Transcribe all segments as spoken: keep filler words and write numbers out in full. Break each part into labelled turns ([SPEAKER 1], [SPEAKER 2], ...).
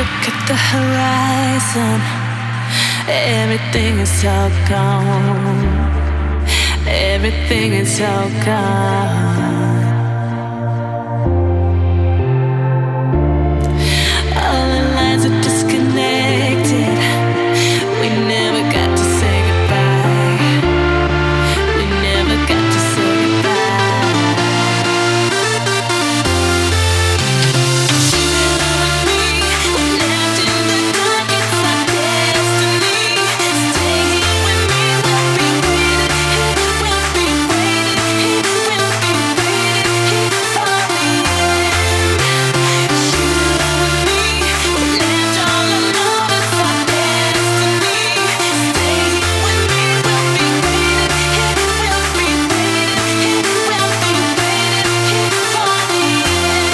[SPEAKER 1] look at the horizon, everything is all gone. Everything is all gone. All the lines are disconnected. We never got to say goodbye. We never got to say goodbye. You and me, we're left in the dark. It's our destiny. Stay here with me. We'll be waiting. We'll be waiting. We'll be waiting for the end. You and me, we're left all alone. It's our destiny. Stay here with me. We'll be waiting. We'll be waiting. We'll be waiting for the end.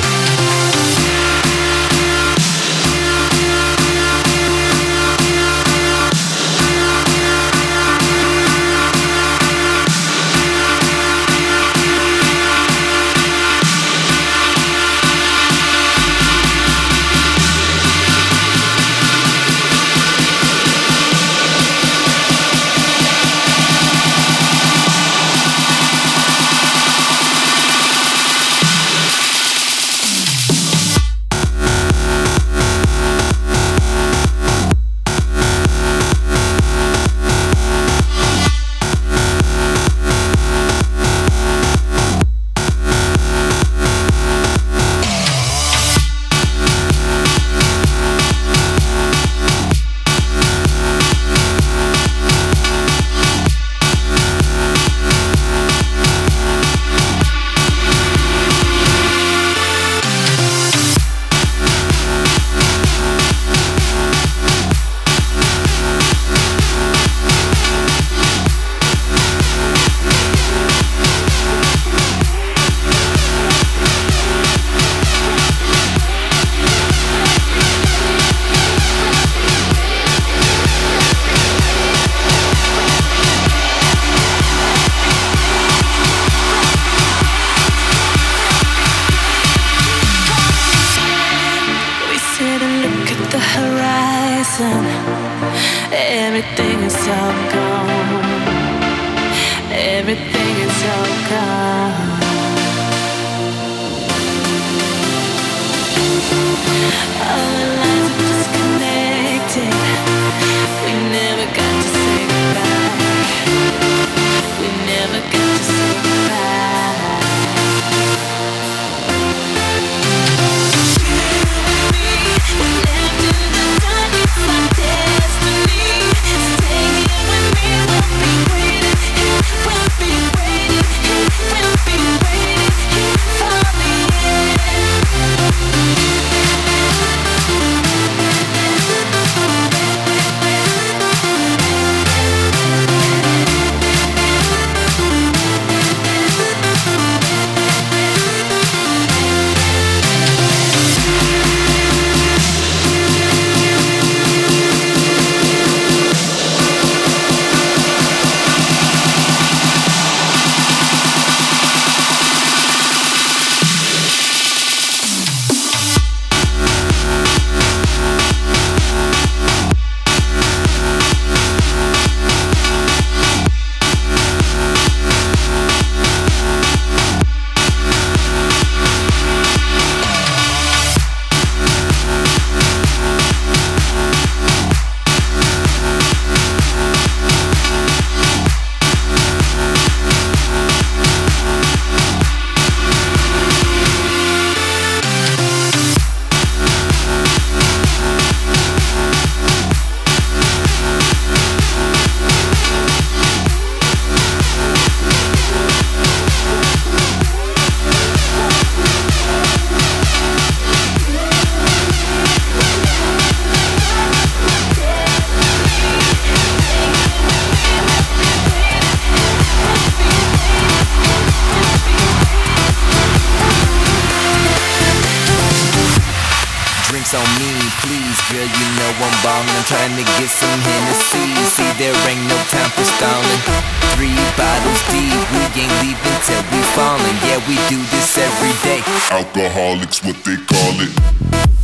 [SPEAKER 1] We sit and look at the horizon. Everything is all gone. Everything is all gone. All the lines are disconnected. We never got to say goodbye. We never got to say goodbye. We're left in the dark, it's our destiny. Stay here with me, we'll be waiting. We'll be waiting, we'll be waiting for the end.
[SPEAKER 2] drinks on me, please, girl, you know I'm ballin'. I'm trying to get some Hennessy. See, there ain't no time for stalling. Three bottles deep, we ain't leaving till we fallin'. Yeah, we do this every day.
[SPEAKER 3] Alcoholics, what they call it.